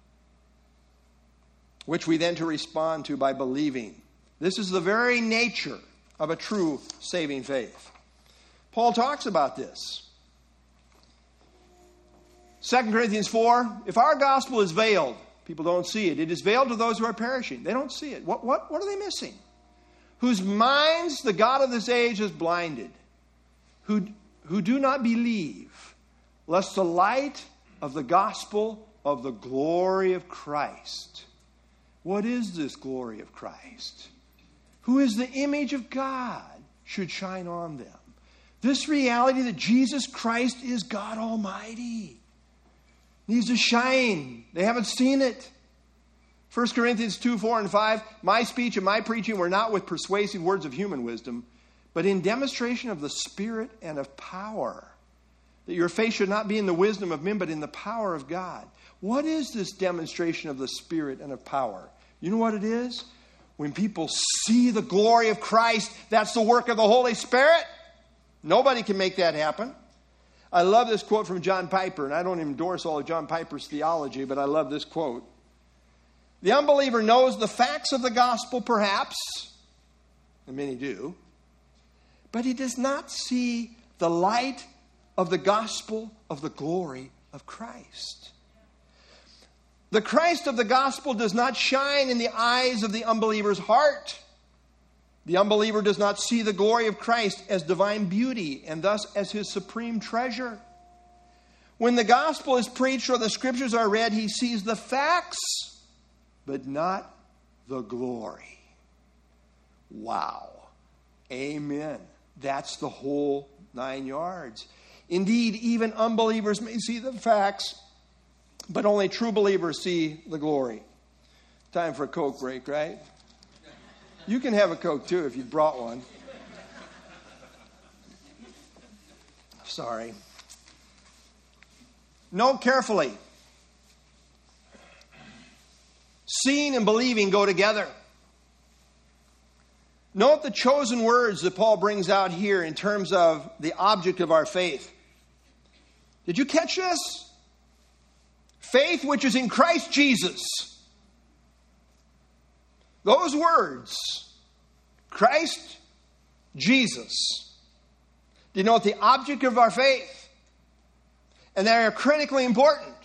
which we then to respond to by believing. This is the very nature of a true saving faith. Paul talks about this. Second Corinthians four, if our gospel is veiled, people don't see it. It is veiled to those who are perishing. They don't see it. What, what, what are they missing? Whose minds the God of this age has blinded, who, who do not believe, lest the light of the gospel of the glory of Christ. What is this glory of Christ? Who is the image of God should shine on them. This reality that Jesus Christ is God Almighty needs to shine. They haven't seen it. First Corinthians two, four, and five, my speech and my preaching were not with persuasive words of human wisdom, but in demonstration of the Spirit and of power, that your faith should not be in the wisdom of men, but in the power of God. What is this demonstration of the Spirit and of power? You know what it is? When people see the glory of Christ, that's the work of the Holy Spirit. Nobody can make that happen. I love this quote from John Piper, and I don't endorse all of John Piper's theology, but I love this quote. The unbeliever knows the facts of the gospel, perhaps, and many do, but he does not see the light of the gospel of the glory of Christ. The Christ of the gospel does not shine in the eyes of the unbeliever's heart. The unbeliever does not see the glory of Christ as divine beauty and thus as his supreme treasure. When the gospel is preached or the scriptures are read, he sees the facts, but not the glory. Wow. Amen. That's the whole nine yards. Indeed, even unbelievers may see the facts, but only true believers see the glory. Time for a Coke break, right? You can have a Coke too if you brought one. Sorry. Note carefully. Seeing and believing go together. Note the chosen words that Paul brings out here in terms of the object of our faith. Did you catch this? Faith which is in Christ Jesus. Those words, Christ, Jesus, denote the object of our faith. And they are critically important.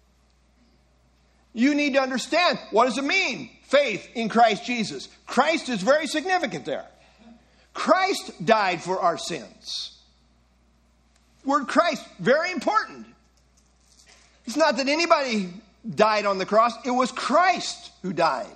You need to understand, what does it mean? Faith in Christ Jesus. Christ is very significant there. Christ died for our sins. Word Christ, very important. It's not that anybody died on the cross. It was Christ who died.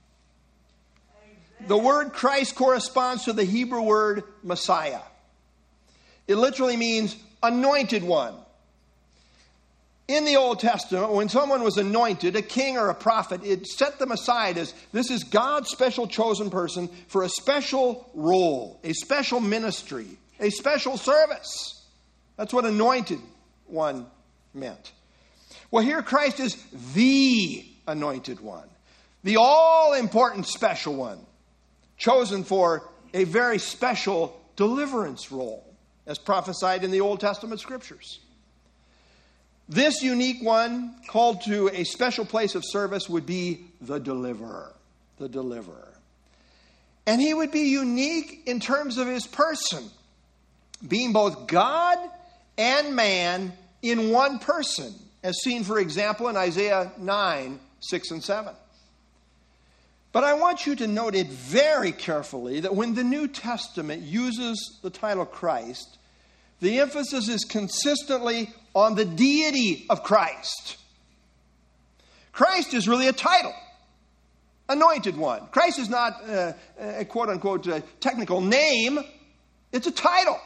The word Christ corresponds to the Hebrew word Messiah. It literally means anointed one. In the Old Testament, when someone was anointed, a king or a prophet, it set them aside as this is God's special chosen person for a special role, a special ministry, a special service. That's what anointed one meant. Well, here Christ is the anointed one, the all-important special one, chosen for a very special deliverance role, as prophesied in the Old Testament scriptures. This unique one, called to a special place of service, would be the deliverer, the deliverer. And he would be unique in terms of his person, being both God and man in one person, as seen, for example, in Isaiah nine, six and seven. But I want you to note it very carefully that when the New Testament uses the title Christ, the emphasis is consistently on the deity of Christ. Christ is really a title, anointed one. Christ is not uh, a quote-unquote uh, technical name. It's a title.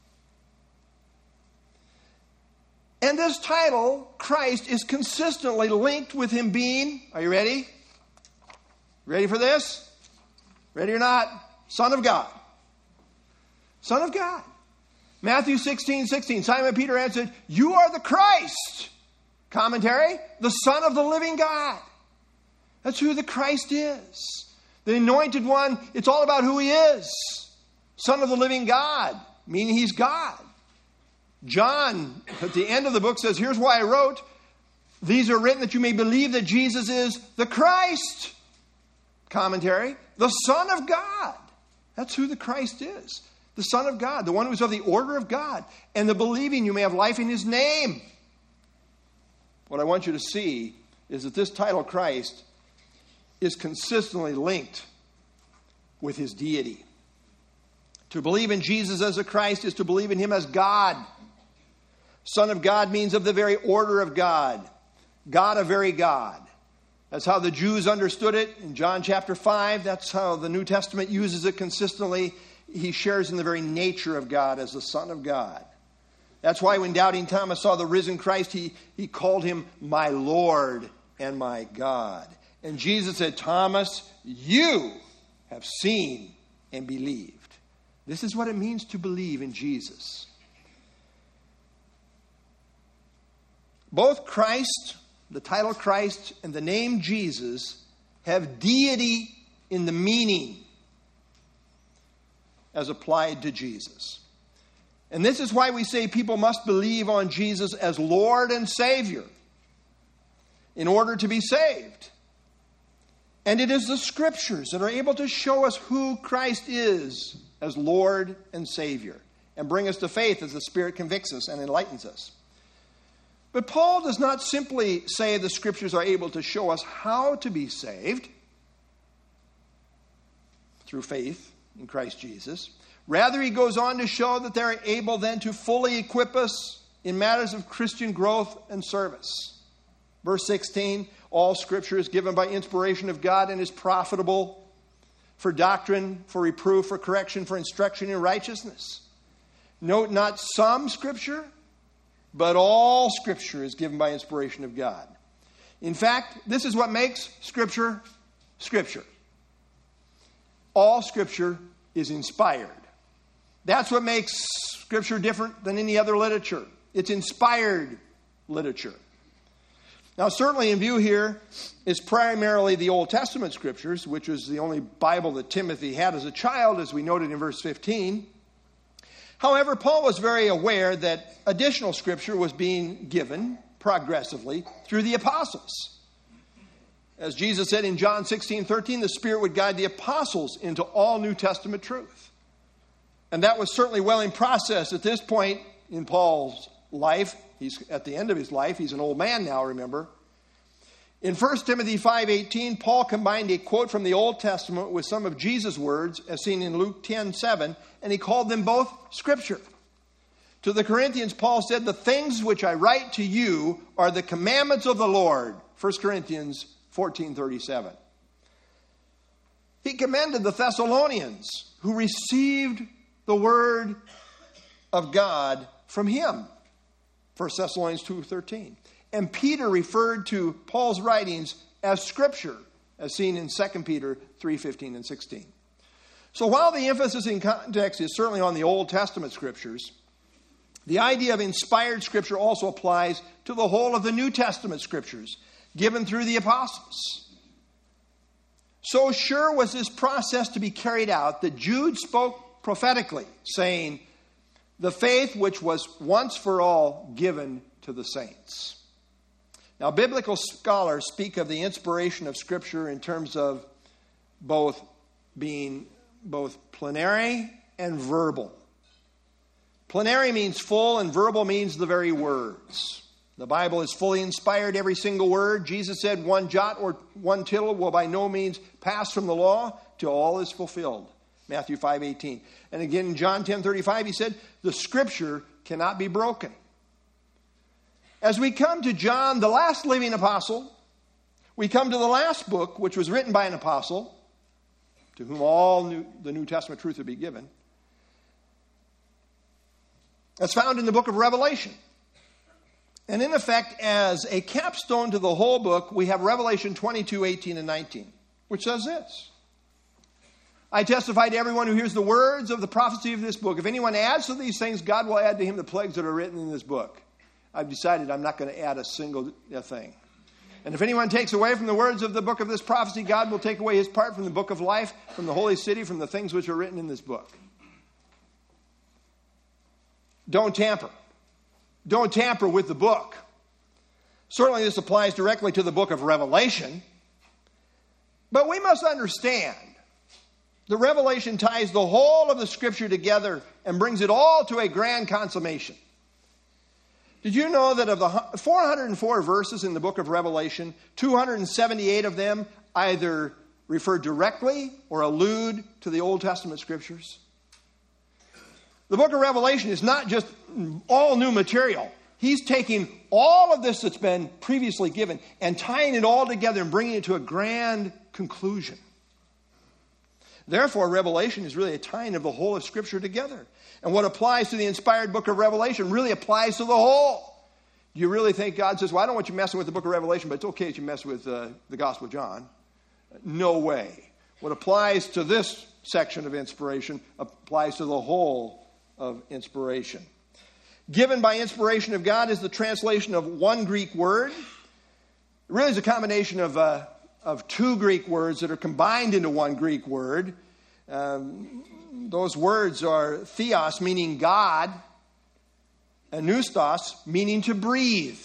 And this title, Christ, is consistently linked with him being, are you ready? Ready for this? Ready or not? Son of God. Son of God. Matthew sixteen, sixteen. Simon Peter answered, you are the Christ. Commentary, the Son of the living God. That's who the Christ is. The anointed one, it's all about who he is. Son of the living God, meaning he's God. John, at the end of the book, says, here's why I wrote, these are written that you may believe that Jesus is the Christ. Commentary, the Son of God. That's who the Christ is. The Son of God, the one who's of the order of God. And the believing you may have life in his name. What I want you to see is that this title, Christ, is consistently linked with his deity. To believe in Jesus as a Christ is to believe in him as God. Son of God means of the very order of God. God, a very God. That's how the Jews understood it in John chapter five. That's how the New Testament uses it consistently. He shares in the very nature of God as the Son of God. That's why when doubting Thomas saw the risen Christ, he, he called him my Lord and my God. And Jesus said, Thomas, you have seen and believed. This is what it means to believe in Jesus. Both Christ, the title Christ, and the name Jesus have deity in the meaning as applied to Jesus. And this is why we say people must believe on Jesus as Lord and Savior in order to be saved. And it is the Scriptures that are able to show us who Christ is as Lord and Savior and bring us to faith as the Spirit convicts us and enlightens us. But Paul does not simply say the Scriptures are able to show us how to be saved through faith in Christ Jesus. Rather, he goes on to show that they're able then to fully equip us in matters of Christian growth and service. Verse sixteen, all Scripture is given by inspiration of God and is profitable for doctrine, for reproof, for correction, for instruction in righteousness. Note not some Scripture, but all Scripture is given by inspiration of God. In fact, this is what makes Scripture, Scripture. All Scripture is inspired. That's what makes Scripture different than any other literature. It's inspired literature. Now, certainly in view here is primarily the Old Testament Scriptures, which was the only Bible that Timothy had as a child, as we noted in verse fifteen. However, Paul was very aware that additional Scripture was being given progressively through the apostles. As Jesus said in John sixteen thirteen, the Spirit would guide the apostles into all New Testament truth. And that was certainly well in process at this point in Paul's life. He's at the end of his life. He's an old man now, remember. In First Timothy five eighteen, Paul combined a quote from the Old Testament with some of Jesus' words, as seen in Luke ten seven, and he called them both Scripture. To the Corinthians, Paul said, the things which I write to you are the commandments of the Lord. First Corinthians fourteen thirty-seven. He commended the Thessalonians who received the word of God from him. First Thessalonians two thirteen. And Peter referred to Paul's writings as Scripture, as seen in Second Peter three fifteen and sixteen. So while the emphasis in context is certainly on the Old Testament Scriptures, the idea of inspired Scripture also applies to the whole of the New Testament Scriptures given through the apostles. So sure was this process to be carried out that Jude spoke prophetically, saying, the faith which was once for all given to the saints. Now, biblical scholars speak of the inspiration of Scripture in terms of both being both plenary and verbal. Plenary means full, and verbal means the very words. The Bible is fully inspired, every single word. Jesus said one jot or one tittle will by no means pass from the law till all is fulfilled. Matthew five eighteen. And again in John ten thirty-five, he said, the Scripture cannot be broken. As we come to John, the last living apostle, we come to the last book, which was written by an apostle, to whom all new, the New Testament truth would be given. That's found in the book of Revelation. And in effect, as a capstone to the whole book, we have Revelation twenty-two, eighteen, and nineteen, which says this. I testify to everyone who hears the words of the prophecy of this book. If anyone adds to these things, God will add to him the plagues that are written in this book. I've decided I'm not going to add a single thing. And if anyone takes away from the words of the book of this prophecy, God will take away his part from the book of life, from the holy city, from the things which are written in this book. Don't tamper. Don't tamper with the book. Certainly this applies directly to the book of Revelation. But we must understand the Revelation ties the whole of the Scripture together and brings it all to a grand consummation. Did you know that of the four hundred four verses in the book of Revelation, two hundred seventy-eight of them either refer directly or allude to the Old Testament Scriptures? The book of Revelation is not just all new material. He's taking all of this that's been previously given and tying it all together and bringing it to a grand conclusion. Therefore, Revelation is really a tying of the whole of Scripture together. And what applies to the inspired book of Revelation really applies to the whole. Do you really think God says, well, I don't want you messing with the book of Revelation, but it's okay if you mess with uh, the Gospel of John? No way. What applies to this section of inspiration applies to the whole of inspiration. Given by inspiration of God is the translation of one Greek word. It really is a combination of uh, of two Greek words that are combined into one Greek word. Um, those words are theos, meaning God, and pneustos, meaning to breathe.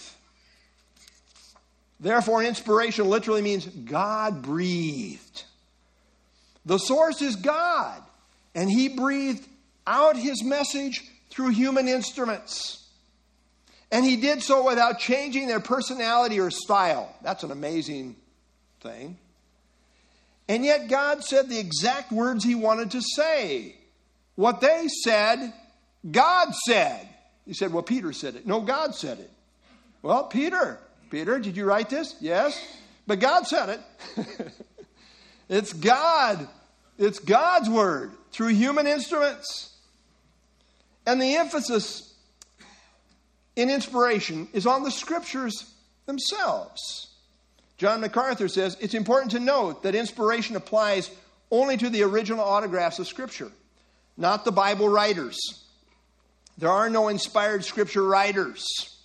Therefore, inspiration literally means God breathed. The source is God, and he breathed out his message through human instruments. And he did so without changing their personality or style. That's an amazing thing. And yet God said the exact words he wanted to say. What they said, God said. You said, well, Peter said it. No, God said it. Well, Peter, Peter, did you write this? Yes. But God said it. It's God. It's God's word through human instruments. And the emphasis in inspiration is on the Scriptures themselves. John MacArthur says, it's important to note that inspiration applies only to the original autographs of Scripture, not the Bible writers. There are no inspired Scripture writers,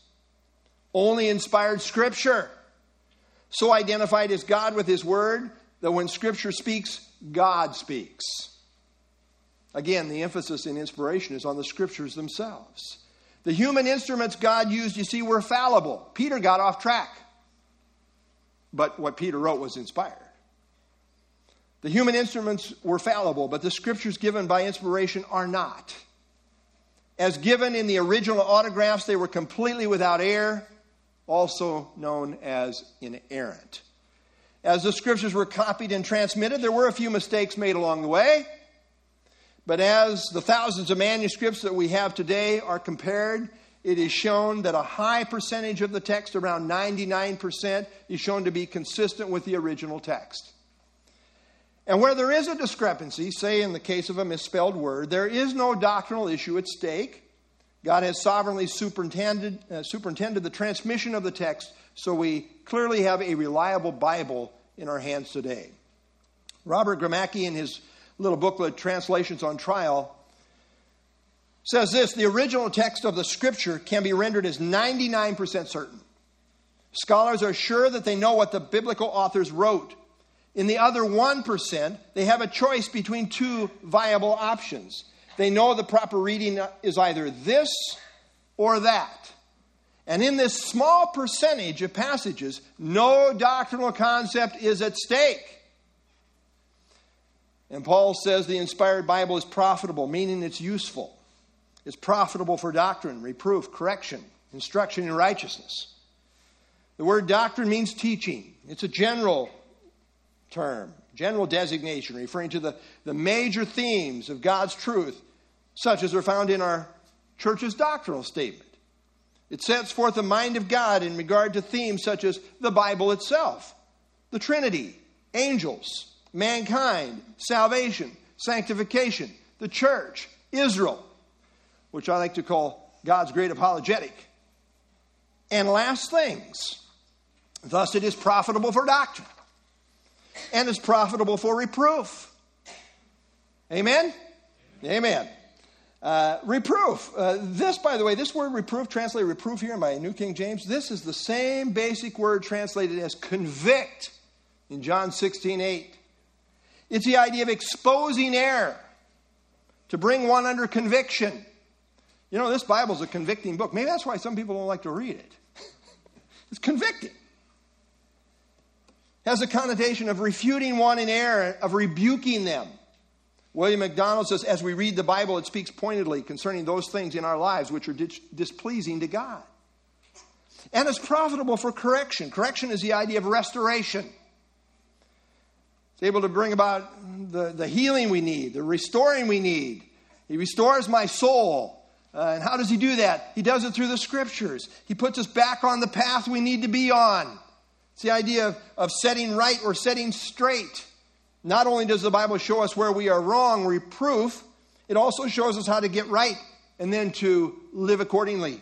only inspired Scripture. So identified is God with his word that when Scripture speaks, God speaks. Again, the emphasis in inspiration is on the Scriptures themselves. The human instruments God used, you see, were fallible. Peter got off track. But what Peter wrote was inspired. The human instruments were fallible, but the Scriptures given by inspiration are not. As given in the original autographs, they were completely without error, also known as inerrant. As the Scriptures were copied and transmitted, there were a few mistakes made along the way. But as the thousands of manuscripts that we have today are compared, it is shown that a high percentage of the text, around ninety-nine percent, is shown to be consistent with the original text. And where there is a discrepancy, say in the case of a misspelled word, there is no doctrinal issue at stake. God has sovereignly superintended, uh, superintended the transmission of the text, so we clearly have a reliable Bible in our hands today. Robert Gramacki, in his little booklet, Translations on Trial, says this: the original text of the Scripture can be rendered as ninety-nine percent certain. Scholars are sure that they know what the biblical authors wrote. In the other one percent, they have a choice between two viable options. They know the proper reading is either this or that. And in this small percentage of passages, no doctrinal concept is at stake. And Paul says the inspired Bible is profitable, meaning it's useful. It's profitable for doctrine, reproof, correction, instruction in righteousness. The word doctrine means teaching. It's a general term, general designation, referring to the, the major themes of God's truth, such as are found in our church's doctrinal statement. It sets forth the mind of God in regard to themes such as the Bible itself, the Trinity, angels, mankind, salvation, sanctification, the church, Israel, which I like to call God's great apologetic, and last things. Thus it is profitable for doctrine, and is profitable for reproof. Amen? Amen. Uh, reproof. Uh, this, by the way, this word reproof, translated reproof here in my New King James, this is the same basic word translated as convict in John sixteen eight. It's the idea of exposing error, to bring one under conviction. You know, this Bible is a convicting book. Maybe that's why some people don't like to read it. It's convicting. It has a connotation of refuting one in error, of rebuking them. William MacDonald says, as we read the Bible, it speaks pointedly concerning those things in our lives which are dis- displeasing to God. And it's profitable for correction. Correction is the idea of restoration. It's able to bring about the, the healing we need, the restoring we need. He restores my soul. Uh, and how does he do that? He does it through the Scriptures. He puts us back on the path we need to be on. It's the idea of, of setting right or setting straight. Not only does the Bible show us where we are wrong, reproof, it also shows us how to get right and then to live accordingly.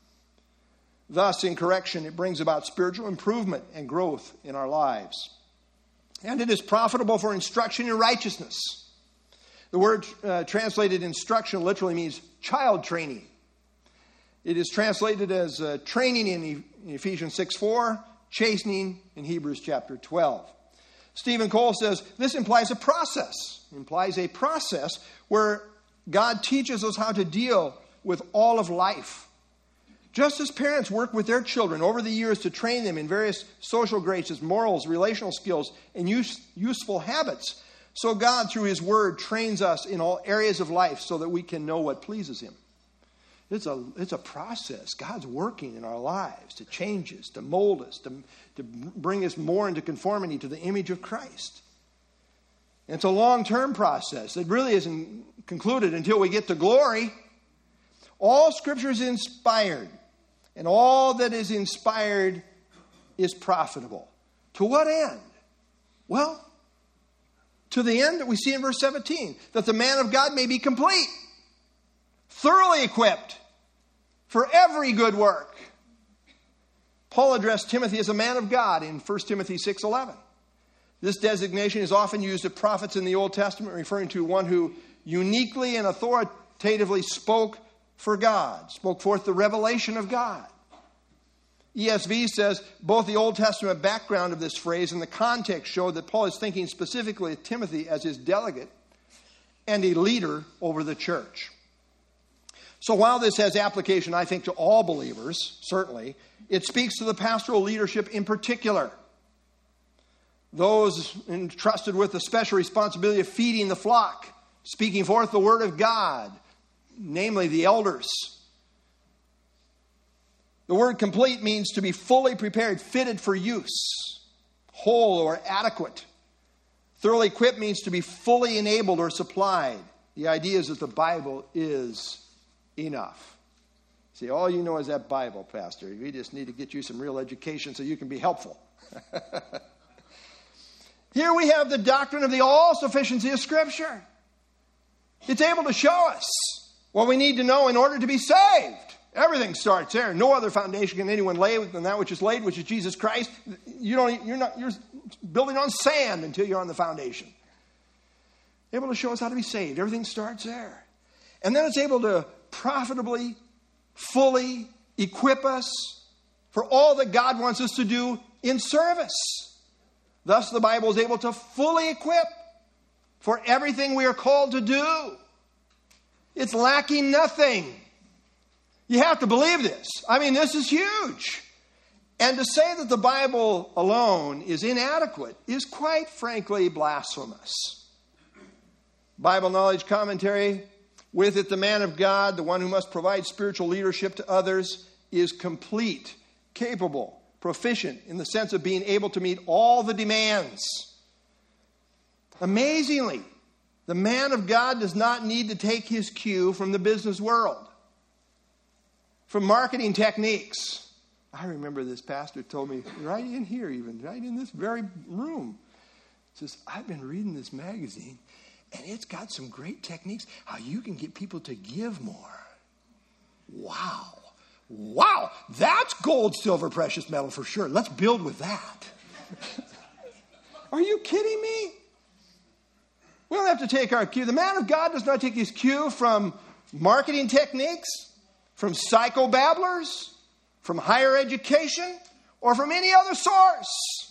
Thus, in correction, it brings about spiritual improvement and growth in our lives. And it is profitable for instruction in righteousness. The word uh, translated instruction literally means child training. It is translated as uh, training in, e- in Ephesians six four, chastening in Hebrews chapter twelve. Stephen Cole says, this implies a process. It implies a process where God teaches us how to deal with all of life. Just as parents work with their children over the years to train them in various social graces, morals, relational skills, and use, useful habits, so God, through His Word, trains us in all areas of life so that we can know what pleases Him. It's a, it's a process. God's working in our lives to change us, to mold us, to, to bring us more into conformity to the image of Christ. And it's a long-term process. It really isn't concluded until we get to glory. All Scripture is inspired, and all that is inspired is profitable. To what end? Well, to the end that we see in verse seventeen, that the man of God may be complete, thoroughly equipped for every good work. Paul addressed Timothy as a man of God in First Timothy six eleven. This designation is often used of prophets in the Old Testament, referring to one who uniquely and authoritatively spoke for God, spoke forth the revelation of God. E S V says both the Old Testament background of this phrase and the context show that Paul is thinking specifically of Timothy as his delegate and a leader over the church. So while this has application, I think, to all believers, certainly, it speaks to the pastoral leadership in particular. Those entrusted with the special responsibility of feeding the flock, speaking forth the word of God, namely the elders. The word complete means to be fully prepared, fitted for use, whole or adequate. Thoroughly equipped means to be fully enabled or supplied. The idea is that the Bible is enough. See, all you know is that Bible, Pastor. We just need to get you some real education so you can be helpful. Here we have the doctrine of the all-sufficiency of Scripture. It's able to show us what we need to know in order to be saved. Everything starts there. No other foundation can anyone lay than that which is laid, which is Jesus Christ. You don't, you're not, you're building on sand until you're on the foundation. Able to show us how to be saved. Everything starts there. And then it's able to profitably, fully equip us for all that God wants us to do in service. Thus, the Bible is able to fully equip for everything we are called to do. It's lacking nothing. You have to believe this. I mean, this is huge. And to say that the Bible alone is inadequate is quite frankly blasphemous. Bible Knowledge Commentary, with it the man of God, the one who must provide spiritual leadership to others, is complete, capable, proficient in the sense of being able to meet all the demands. Amazingly, the man of God does not need to take his cue from the business world, from marketing techniques. I remember this pastor told me right in here, even right in this very room, says, I've been reading this magazine and it's got some great techniques how you can get people to give more. Wow. Wow. That's gold, silver, precious metal for sure. Let's build with that. Are you kidding me? We don't have to take our cue. The man of God does not take his cue from marketing techniques, from psychobabblers, from higher education, or from any other source.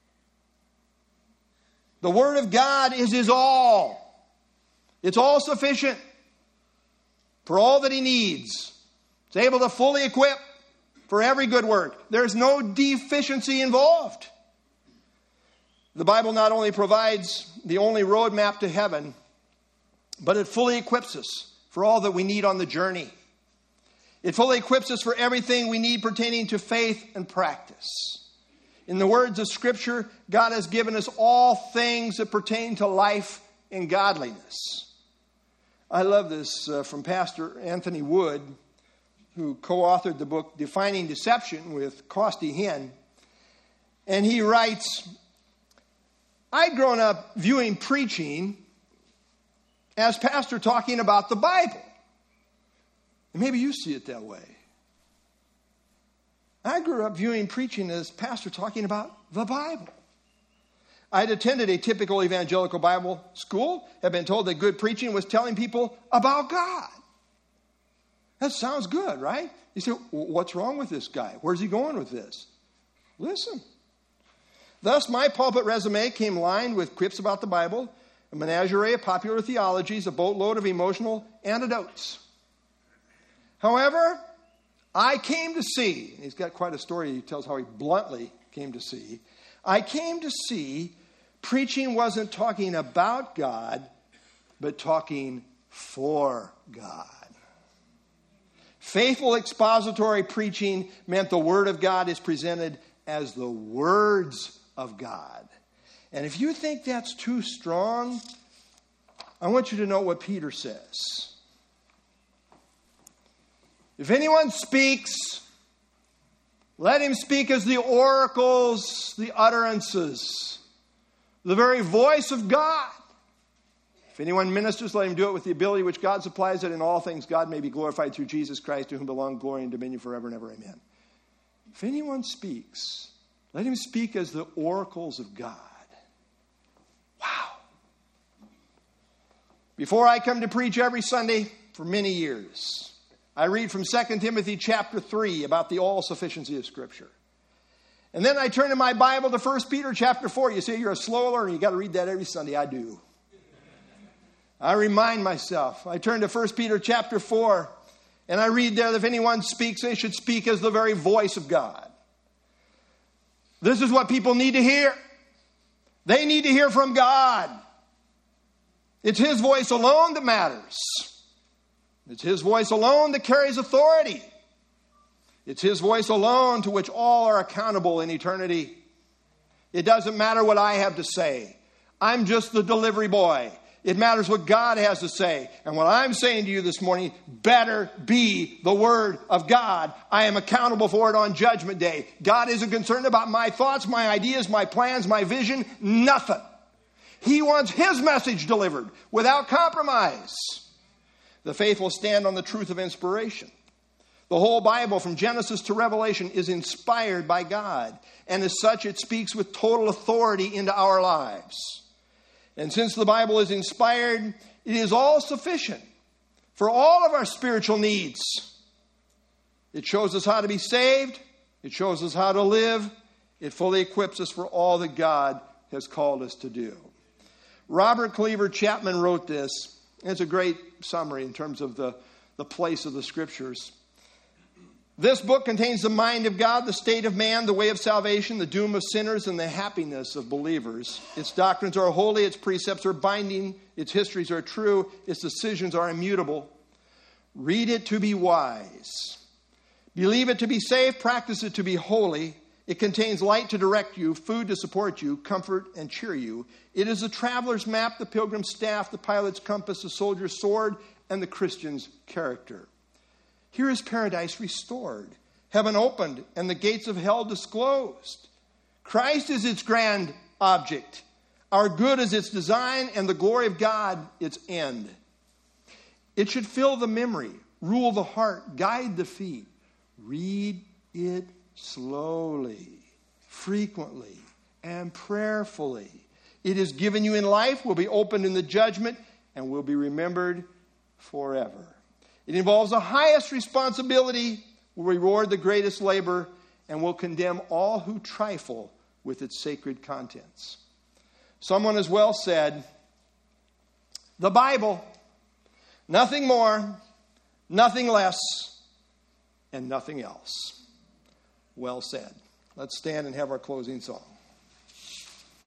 The Word of God is his all. It's all sufficient for all that he needs. It's able to fully equip for every good work. There's no deficiency involved. The Bible not only provides the only roadmap to heaven, but it fully equips us for all that we need on the journey. It fully equips us for everything we need pertaining to faith and practice. In the words of Scripture, God has given us all things that pertain to life and godliness. I love this uh, from Pastor Anthony Wood, who co-authored the book Defining Deception with Costi Hinn. And he writes, I'd grown up viewing preaching as pastor talking about the Bible. And maybe you see it that way. I grew up viewing preaching as pastor talking about the Bible. I'd attended a typical evangelical Bible school, had been told that good preaching was telling people about God. That sounds good, right? You say, what's wrong with this guy? Where's he going with this? Listen. Thus, my pulpit resume came lined with quips about the Bible, a menagerie of popular theologies, a boatload of emotional anecdotes. However, I came to see, and he's got quite a story, he tells how he bluntly came to see, I came to see preaching wasn't talking about God, but talking for God. Faithful expository preaching meant the Word of God is presented as the words of God. And if you think that's too strong, I want you to know what Peter says. If anyone speaks, let him speak as the oracles, the utterances, the very voice of God. If anyone ministers, let him do it with the ability which God supplies, that in all things God may be glorified through Jesus Christ, to whom belong glory and dominion forever and ever. Amen. If anyone speaks, let him speak as the oracles of God. Wow. Before I come to preach every Sunday for many years, I read from Second Timothy chapter three about the all-sufficiency of Scripture. And then I turn to my Bible to First Peter chapter four. You say you're a slow learner. You got to read that every Sunday. I do. I remind myself. I turn to First Peter chapter four, and I read there that if anyone speaks, they should speak as the very voice of God. This is what people need to hear. They need to hear from God. It's His voice alone that matters. It's His voice alone that carries authority. It's His voice alone to which all are accountable in eternity. It doesn't matter what I have to say. I'm just the delivery boy. It matters what God has to say. And what I'm saying to you this morning better be the Word of God. I am accountable for it on Judgment Day. God isn't concerned about my thoughts, my ideas, my plans, my vision. Nothing. He wants His message delivered without compromise. The faithful stand on the truth of inspiration. The whole Bible from Genesis to Revelation is inspired by God. And as such, it speaks with total authority into our lives. And since the Bible is inspired, it is all sufficient for all of our spiritual needs. It shows us how to be saved. It shows us how to live. It fully equips us for all that God has called us to do. Robert Cleaver Chapman wrote this. It's a great summary in terms of the, the place of the Scriptures. This book contains the mind of God, the state of man, the way of salvation, the doom of sinners, and the happiness of believers. Its doctrines are holy, its precepts are binding, its histories are true, its decisions are immutable. Read it to be wise. Believe it to be safe, practice it to be holy. It contains light to direct you, food to support you, comfort and cheer you. It is the traveler's map, the pilgrim's staff, the pilot's compass, the soldier's sword, and the Christian's character. Here is paradise restored, heaven opened, and the gates of hell disclosed. Christ is its grand object. Our good is its design, and the glory of God its end. It should fill the memory, rule the heart, guide the feet. Read it slowly, frequently, and prayerfully. It is given you in life, will be opened in the judgment, and will be remembered forever. It involves the highest responsibility, will reward the greatest labor, and will condemn all who trifle with its sacred contents. Someone has well said, the Bible, nothing more, nothing less, and nothing else. Well said. Let's stand and have our closing song.